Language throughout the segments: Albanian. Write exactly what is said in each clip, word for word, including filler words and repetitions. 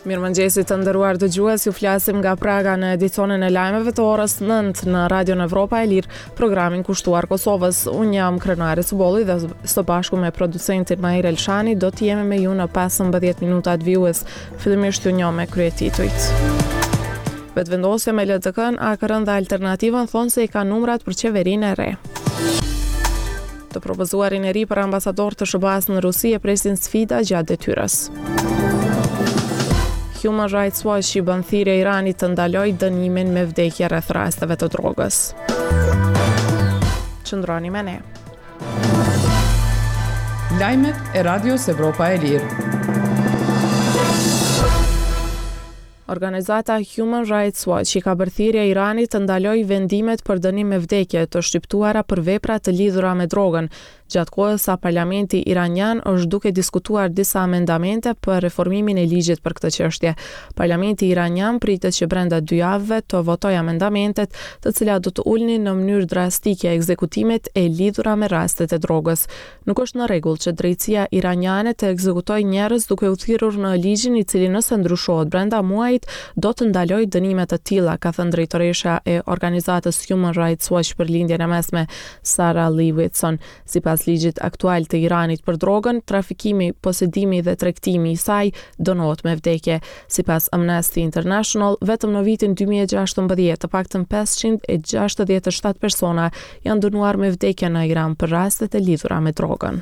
Mirëmëngjesi të nderuar dëgjues, ju flasim nga Praga në edicionin e lajmeve të orës nëntë në Radion Evropa e Lirë, programin kushtuar Kosovës. Unë jam Krenare Subolli dhe së bashku me producentin Mahir Elshani do të jemi me ju në pesëmbëdhjetë minutat vijues. Fillimisht ju njoh me kryetitujt. Vetëvendosja me L D K-n, A K R-n dhe Alternativën thonë se i ka numrat për qeverinë e re. Të propozuarin e ri për ambasador të S B A-s në Rusi e presin sfida gjatë detyrës. Human Rights Watch i bën thirrje Iranit të ndalojë dënimin me vdekje rreth rasteve të drogës. Qëndroni me ne. Lajmet e Radios Evropa e Lirë. Organizata Human Rights Watch i ka bërë thirrje Iranit të ndalojë vendimet për dënim me vdekje të shtyptuara për vepra të lidhura me drogën, gjatë kohës sa parlamenti iranian është duke diskutuar disa amendamente për reformimin e ligjit për këtë çështje. Parlamenti iranian pritet që brenda dy javëve të votojë amendamentet, të cilat do të ulnin në mënyrë drastike ekzekutimet e lidhura me rastet e drogës. Nuk është në rregull që drejtësia iraniane të ekzekutojë njerëz duke u thirrur në ligjin i cili nëse ndryshohet brenda muajit do të ndalojë dënime të tilla, ka thënë drejtoresha e organizatës Human Rights Watch për lindjen e mesme Sarah Lee Whitson. Sipas ligjit aktual të Iranit për drogën, trafikimi, posedimi dhe tregtimi i saj dënohet me vdekje. Sipas Amnesty International, vetëm në vitin dy mijë e gjashtëmbëdhjetë, të paktën pesëqind e gjashtëdhjetë e shtatë persona janë dënuar me vdekje në Iran për rastet e lidhura me drogën.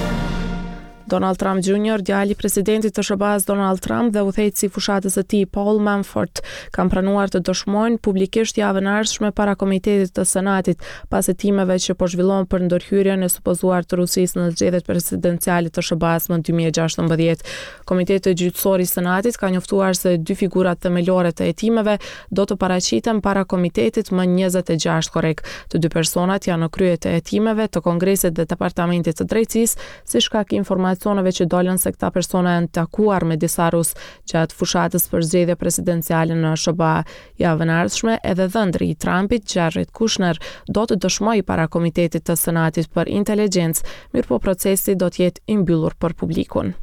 Donald Trump Junior, djali i presidentit të S B A-s Donald Trump dhe udhëheqësi i fushatës së tij Paul Manafort kanë pranuar të dëshmojnë publikisht javën e ardhshme para Komitetit të Senatit pas hetimeve që po zhvillohen për ndërhyrjen e supozuar të Rusisë në zgjedhjet presidenciale të S B A-s në dy mijë e gjashtëmbëdhjetë. Komiteti gjyqësor i Senatit ka njoftuar se dy figurat themelore të hetimeve do të paraqiten para komitetit më njëzet e gjashtë korrik. Të dy personat janë në krye të hetimeve të Kongresit dhe Departamentit të Drejtësisë, si shkak informacioneve që dolën se këta persona janë takuar me disa rus gjatë fushatës për zgjedhje presidenciale në S B A. Javën e ardhshme edhe dhëndri i Trumpit, Jared Kushner, do të dëshmojë para Komitetit të Senatit për Inteligjencë, mirëpo procesi do të jetë i mbyllur për publikun.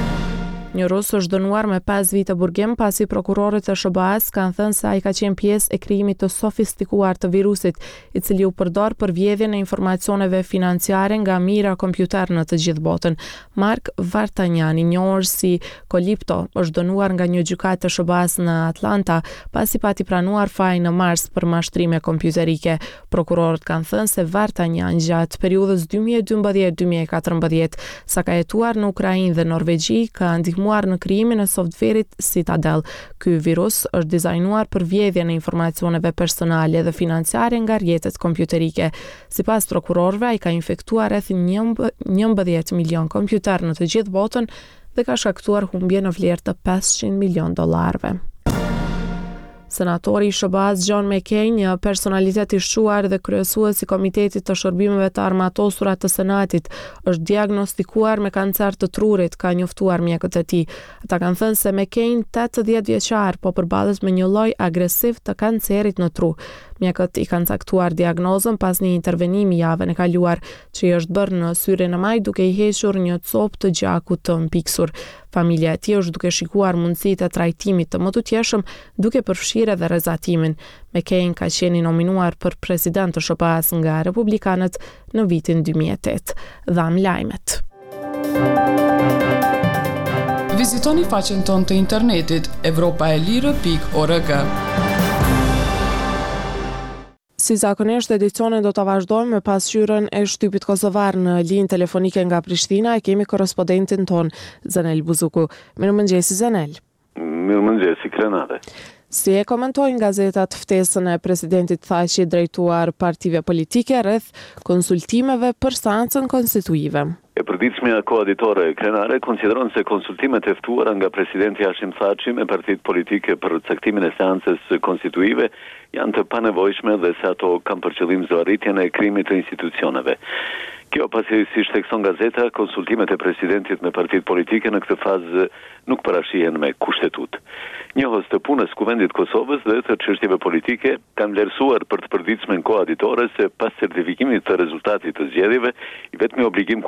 Një rus është dënuar me pesë vite burgim pasi prokurorët e S B A-s kanë thënë se ai ka qenë pjesë e krijimit të sofistikuar të virusit, i cili u përdor për vjedhjen e informacioneve financiare nga mira kompjuter në të gjithë botën. Mark Vartanyan, i njohur si Kolipto, është dënuar nga një gjykatë të S B A-s në Atlanta pasi pati pranuar faj në mars për mashtrime kompjuterike. Prokurorët kanë thënë se Vartanyan gjatë periudhës dy mijë e dymbëdhjetë dy mijë e katërmbëdhjetë, sa ka jetuar në Ukrainë dhe Norvegji, ka ndihmuar në krijimin e softverit Citadel. Ky virus është dizajnuar për vjedhjen e informacioneve personale dhe financiare nga rrjetet kompjuterike. Sipas prokurorëve, ai ka infektuar rreth njëmbëdhjetë milion kompjuter në të gjithë botën dhe ka shkaktuar humbje në vlerë të pesëqind milion dollarëve. Senatori i S B A-s John McCain, një personalitet i shquar dhe kryesues i Komitetit të Shërbimeve të Armatosura të Senatit, është diagnostikuar me kancer të trurit, ka njoftuar mjekët e tij. Ata kanë thënë se McCain, tetëdhjetë vjeçar, po përballet me një lloj agresiv të kancerit në tru. Mjekët i kanë caktuar diagnozën pas një intervenimi javën e kaluar, që i është bërë në syrin e maj duke i hequr një copë të gjakut të mpiksur. Familja e tij është duke shikuar mundësitë e trajtimit të mëtutjeshëm, duke përfshirë edhe rrezatimin. McCain ka qenë nominuar për president të S B A-s nga Republikanët në vitin dy mijë e tetë. Dham lajmet. Vizitoni faqen tonë të internetit evropa e lirë pikë org. Si zakonisht, edicionin do të vazhdojmë me pasqyrën e shtypit kosovar. Në linjë telefonike nga Prishtina e kemi korrespondentin ton, Zanel Buzuku. Mirëmëngjesi, Zanel. Mirëmëngjesi, Krenare. Si e komentojnë gazetat ftesën e presidentit Thaçi drejtuar partive politike rreth konsultimeve për seancën konstituive? E përditshmja koaditore Krenare konsideron se konsultimet e ftuara nga presidenti Hashim Thaçi me partitë politike për caktimin e seancës konstituive janë të panevojshme dhe se ato kanë për qëllim zvarritjen e krimit të institucioneve. Kjo pasi si shtekson gazeta, konsultimet e presidentit me partitë politike në këtë fazë nuk parashihen me kushtetut. Njohës të punës Kuvendit Kosovës dhe të çështjeve politike kanë vlerësuar për të përditshme koaditore se pas certifikimit të rezultatit të zgjedhjeve, i vetmi obligim kushtetues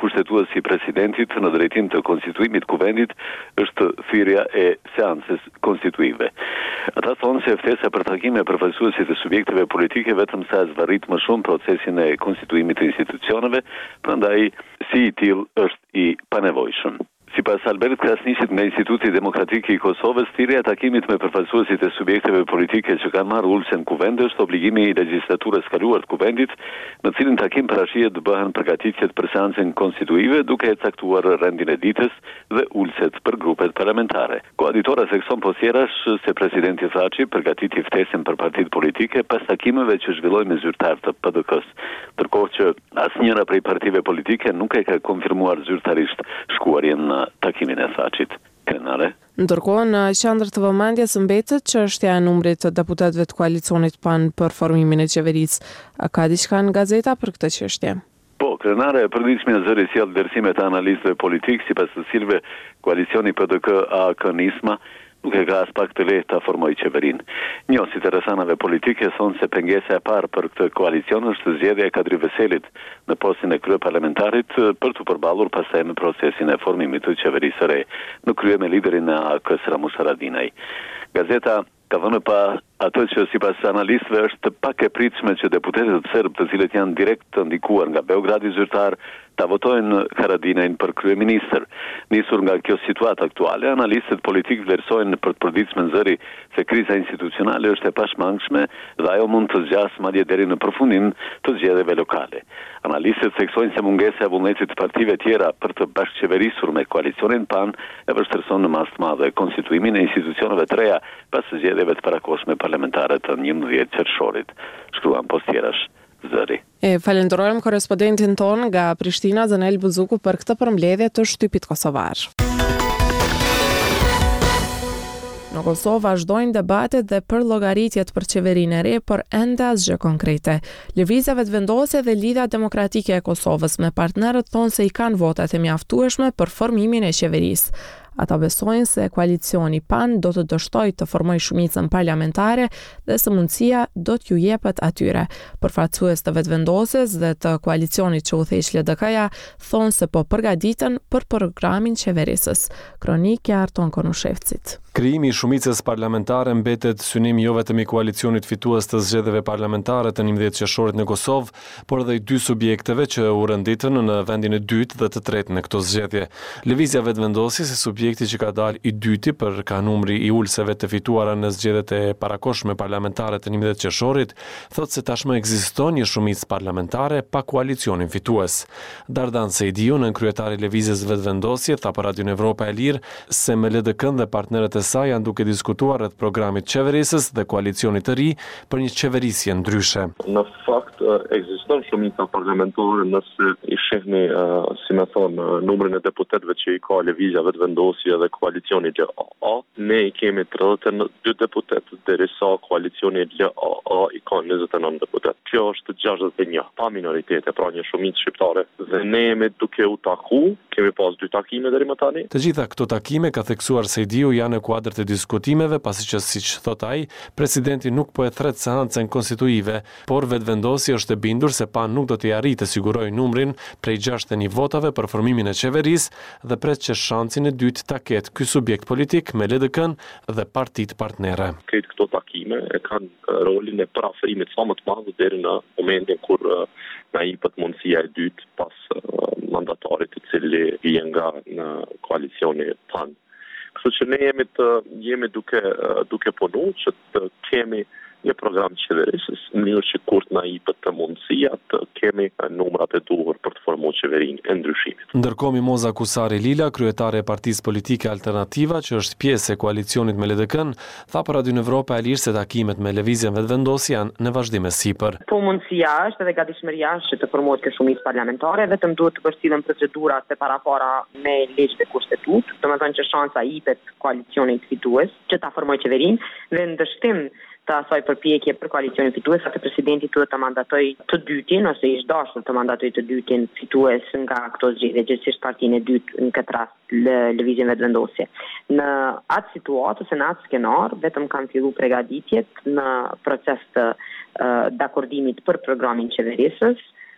vendosjes presidentit në drejtim të konstituimit kuvendit është thirrja e seancës konstituive. Ata thonë se ftesa për takime përfaqësuesit e subjekteve politike vetëm sa zvarrit më shumë procesin e konstituimit të institucioneve, prandaj si i tillë është i panevojshëm. Sipas Albert Krasniqit nga Instituti Demokratik i Kosovës, thirrja e takimit me përfaqësuesit e subjekteve politike që kanë marrë ulse në kuvend është obligimi i legjislaturës kaluar të kuvendit, në cilin takim parashihet të bëhen përgatitjet për seancën konstituive, duke e caktuar rendin e ditës dhe ulset për grupet parlamentare. Koaditora thekson posjerash se presidenti Thaçi përgatiti ftesën për partitë politike pas takimeve që zhvilloi me zyrtar të P D K-s, ndërkohë që asnjëra prej partive politike nuk e ka konfirmuar zyrtarisht shkuarjen në takimin e Thaçit. Krenare. Ndërkohë, në qendër të vëmendjes mbetet çështja e numrit të deputetëve të koalicionit P A N për formimin e qeverisë. A ka diçka në gazeta për këtë çështje? Po, krenare e përditshme zëri sjell vlerësime të analistëve politik, sipas të cilëve koalicioni P D K A K Nisma nuk e ka as pak të lehtë ta formojë qeverinë. Njohësit e rrethanave politike thonë se pengesa e parë për këtë koalicion është zgjedhja e Kadri Veselit në postin e kryeparlamentarit për të përballur pastaj me procesin e formimit të qeverisë së re, në krye me liderin e A K-s Ramush Haradinaj. Gazeta ka vënë pa atë që sipas analistëve është pak e pritshme që deputetët serb, të cilët janë direkt të ndikuar nga Beogradi zyrtar, ta votojnë Haradinajin për kryeministër. Nisur nga kjo situatë aktuale, analistët politik vlerësojnë për të përditshme zëri se kriza institucionale është e pashmangshme dhe ajo mund të zgjasë madje deri në përfundim të zgjedhjeve lokale. Analistët theksojnë se mungesa e vullnetit të partive tjera për të bashkëqeverisur me koalicionin P A N e vështirëson në masë të madhe konstituimin e institucioneve të reja pas zgjedhjeve të parakohshme parlamentare të njëmbëdhjetë qershorit, shkruan poshtjerash zëri. E falenderojmë korrespondentin ton nga Prishtina, Zanel Buzuku, për këtë përmbledhje të shtypit kosovar. Në Kosovë vazhdojnë debatet dhe për llogaritjet për qeverinë e re, por ende asgjë konkrete. Lëvizja vetëvendosje dhe Lidhja Demokratike e Kosovës me partnerët thonë se i kanë votat e mjaftueshme për formimin e qeverisë. Ata besojnë se koalicioni P A N do të dështojë të formojë shumicën parlamentare dhe se mundësia do t'ju jepet atyre. Përfaqësues të vetëvendosjes dhe të koalicionit që udhëheq L D K-ja thonë se po përgatiten për programin qeverisës. Kronikja Arton Konushevcit. Krijimi i shumicës parlamentare mbetet synim jo vetëm i koalicionit fitues të zgjedhjeve parlamentare të njëmbëdhjetë qershorit në Kosovë, por edhe i dy subjekteve që u renditën në vendin e dytë dhe të tretë në këto zgjedhje. Lëvizja vetëvendosjes e subjekti që ka dalë i dyti për ka numri i ulseve të fituara në zgjedhjet e parakohshme parlamentare të njëmbëdhjetë qershorit, thotë se tashmë ekziston një shumicë parlamentare pa koalicionin fitues. Dardan Sejdiu, nën kryetari i lëvizjes vetëvendosje, tha për Radion Evropa e Lirë se me L D K-n dhe partnerët e saj janë duke diskutuar rreth programit qeverisës dhe koalicionit të ri për një qeverisje ndryshe. Në fakt ekziston shumica parlamentare nëse i shihni, uh, si më thonë, numrin e deputetëve që i ka lëvizja vetëvendosje dhe koalicioni L A A. Ne i kemi tridhjetë e dy deputetë, derisa koalicioni L A A i ka njëzet e nëntë deputetë. Kjo është gjashtëdhjetë e një, pa minoritete, pra një shumicë shqiptare. Dhe ne jemi duke u taku, kemi pas dy takime deri më tani. Të gjitha këto takime, ka theksuar Sejdiu, janë në kuadër të diskutimeve, pasi që siç thot ai, presidenti nuk po e thret seancën konstituive, por vetëvendosja është e bindur se P A N nuk do t'i arrijë të sigurojë numrin prej gjashtëdhjetë e një votave për formimin e qeverisë dhe pret që shancin e dytë ta ketë ky subjekt politik me L D K-n dhe partitë partnere. Këtë këto takime e kanë rolin e parafrimit sa më të madh deri në momentin kur uh, na jepet mundësia e dytë pas uh, mandatarit i cili vjen nga në koalicioni P A N. Kështu që ne jemi të jemi duke duke punu që të kemi një program qeverisës në mënyrë që kur të na jepet të mundësia të kemi numrat e duhur për të formuar qeverinë e ndryshimit. Ndërkohë Mimoza Kusari Lila, kryetare e Partisë Politike Alternativa, që është pjesë e koalicionit me L D K-n, tha për Radion Evropa e Lirë se takimet me lëvizjen vetëvendosje janë në vazhdim e sipër. Po mundësia është edhe gatishmëria është që të formohet kjo shumicë parlamentare, vetëm duhet të përcillen procedurat e parapara me ligj dhe kushtetutë, domethënë që shansa i jepet koalicionit fitues që ta formojë qeverinë dhe ndështim të asaj përpjekje për koalicionin fitues, atë presidenti duhet të mandatoj të dytin ose ish dashur të mandatoj të dytin fitues nga këto zgjedhje, gjithsesi partinë e dytë në këtë rast lëvizjen vetëvendosje. Në atë situatë ose në atë skenar, vetëm kanë filluar përgatitjet në proces të uh, dakordimit për programin qeverisës,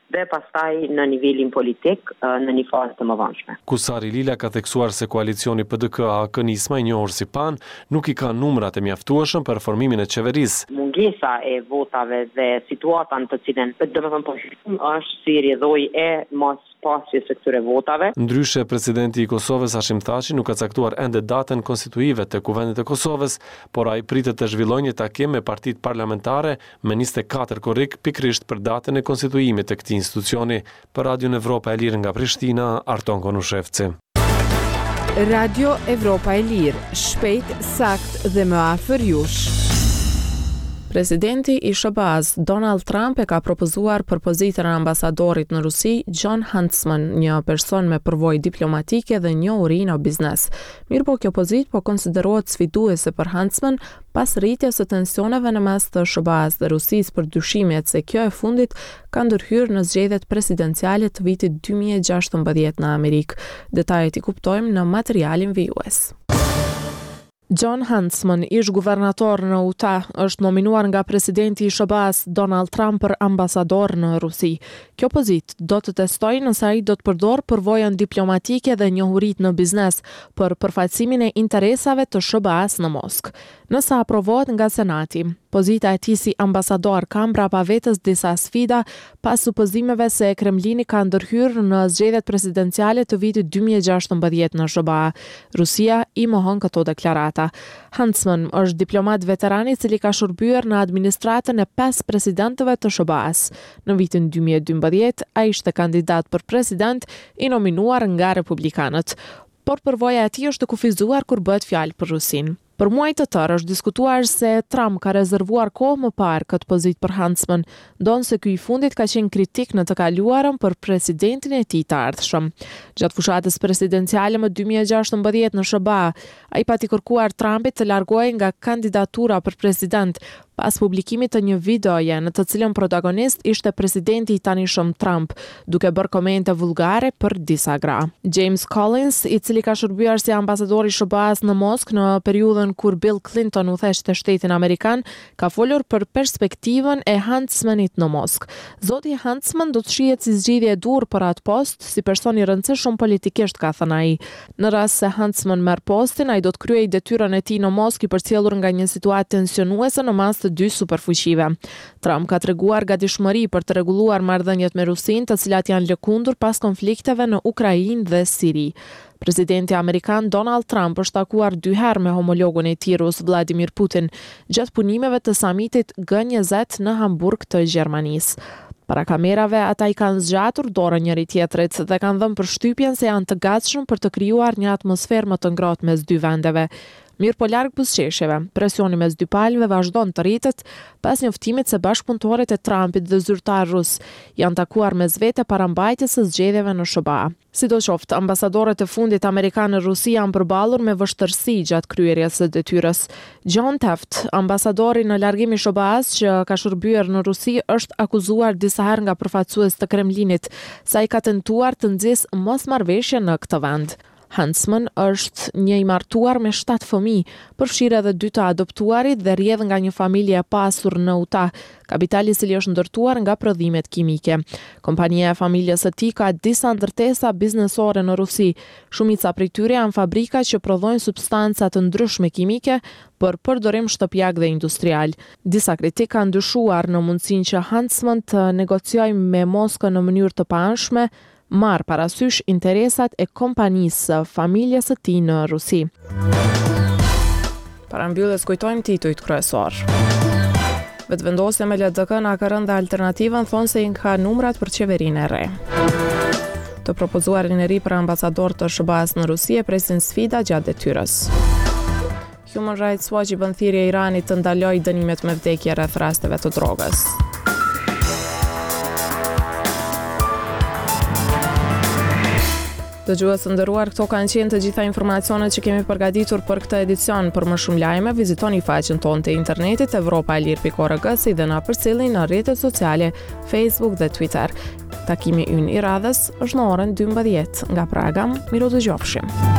dhe pastaj në nivelin politik në një fazë të mëvonshme. Kusari Lila ka theksuar se koalicioni P D K A K Nisma, i njohur si P A N, nuk i ka numrat e mjaftueshëm për formimin e qeverisë. Mungesa e votave dhe situata në të cilën domethënë po është si rrjedhoi e mos pasjes së këtyre votave. Ndryshe, presidenti i Kosovës Hashim Thaçi nuk ka caktuar ende datën konstituive të Kuvendit të Kosovës, por ai pritet të zhvillojë një takim me partitë parlamentare me njëzet e katër korrik pikërisht për datën e konstituimit të këtij institucioni. Për Radion Evropa e Lirë nga Prishtina, Arton Konushevci. Radio Evropa e Lirë, shpejt, sakt dhe më afër jush. Presidenti i S B A-s, Donald Trump, e ka propozuar për pozitën e ambasadorit në Rusi, Jon Huntsman, një person me përvojë diplomatike dhe njohuri në biznes. Mirëpo kjo pozitë po konsiderohet sfiduese për Huntsman pas rritjes së tensioneve në mes të S B A-s dhe Rusisë për dyshimet se kjo e fundit ka ndërhyrë në zgjedhjet presidenciale të vitit dy mijë e gjashtëmbëdhjetë në Amerikë. Detajet i kuptojmë në materialin vijues. Jon Huntsman, ish guvernator në Utah, është nominuar nga presidenti i S B A-s Donald Trump për ambasador në Rusi. Kjo pozitë do të testojë nëse ai do të përdor përvojën diplomatike dhe njohuritë në biznes për përfaqësimin e interesave të S B A-s në Moskë. Nëse aprovohet nga Senati, pozita e tij si ambasador ka mbrapa vetes disa sfida pas supozimeve se Kremlini ka ndërhyrë në zgjedhjet presidenciale të vitit dy mijë e gjashtëmbëdhjetë në S B A. Rusia i mohon këto deklarata. Huntsman është diplomat veteran i cili ka shërbyer në administratën e pesë presidentëve të S B A-s. Në vitin dy mijë e dymbëdhjetë, ai ishte kandidat për president i nominuar nga republikanët. Por përvoja e tij është të kufizuar kur bëhet fjalë për Rusinë. Për muaj të tërë është diskutuar se Trump ka rezervuar kohë më parë këtë pozitë për Huntsman, ndonë se ky i fundit ka qenë kritik në të kaluarën për presidentin e tij të ardhshëm. Gjatë fushatës presidenciale më dy mijë e gjashtëmbëdhjetë në S B A, ai pati kërkuar Trumpit të largohej nga kandidatura për president pas publikimit të një videoje në të cilën protagonist ishte presidenti i tanishëm Trump, duke bërë komente vulgare për disa gra. James Collins, i cili ka shërbyer si ambasador i S B A-s në Moskë në periudhën kur Bill Clinton udhëheqte shtetin amerikan, ka folur për perspektivën e Huntsmanit në Moskë. Zoti Huntsman do të shihet si zgjidhje e dur për atë post, si person i rëndësishëm politikisht, ka thënë ai. Në rast se Huntsman merr postin, ai do të kryejë detyrën e tij në Moskë i përcjellur nga një situatë tensionuese në mas të dy superfuqive. Trump ka treguar gatishmëri për të rregulluar marrëdhëniet me Rusinë, të cilat janë lëkundur pas konflikteve në Ukrainë dhe Siri. Presidenti amerikan Donald Trump është takuar dy herë me homologun e tij rus Vladimir Putin gjatë punimeve të samitit G njëzet në Hamburg të Gjermanisë. Para kamerave, ata i kanë zgjatur dorën njëri tjetrit dhe kanë dhënë përshtypjen se janë të gatshëm për të krijuar një atmosferë më të ngrohtë mes dy vendeve. Mirë po larg buzëqeshjeve, presioni mes dy palëve vazhdon të rritet pas njoftimit se bashkëpunëtorët e Trumpit dhe zyrtar rus janë takuar mes vete para mbajtjes së zgjedhjeve në S B A. Sidoqoftë, ambasadorët e fundit amerikanë në Rusi janë përballur me vështirësi gjatë kryerjes së detyrës. John Taft, ambasadori në largim i S B A-s që ka shërbyer në Rusi, është akuzuar disa herë nga përfaqësues të Kremlinit se ai ka tentuar të nxjisë mosmarrëveshje në këtë vend. Huntsman është një i martuar me shtatë fëmijë, përfshirë edhe dy të adoptuarit dhe rrjedh nga një familje e pasur në Utah, kapitali i cili është ndërtuar nga prodhimet kimike. Kompania e familjes së tij ka disa ndërtesa biznesore në Rusi. Shumica prej tyre janë fabrika që prodhojnë substanca të ndryshme kimike për përdorim shtëpiak dhe industrial. Disa kritik kanë ndyshuar në mundësinë që Huntsman të negociojë me Moskën në mënyrë të paanshme, marr parasysh interesat e kompanisë së familjes së tij në Rusi. Para mbylljes kujtojmë titujt kryesor. Vetëvendosja me L D K në A K R-n dhe Alternativën thonë se i ka numrat për qeverinë e re. Të propozuarin e ri për ambasador të S B A-s në Rusi e presin sfida gjatë detyrës. Human Rights Watch i bën thirrje Iranit të ndalojë dënimet me vdekje rreth rasteve të drogës. Dëgjues të nderuar, këto kanë qenë të gjitha informacionet që kemi përgatitur për këtë edicion. Për më shumë lajme, vizitoni faqen tonë të internetit evropa e lirë pikë org, si dhe na përcjellni në rrjetet sociale Facebook dhe Twitter. Takimi ynë i radhës është në orën dymbëdhjetë. Nga Praga, miru dëgjofshim.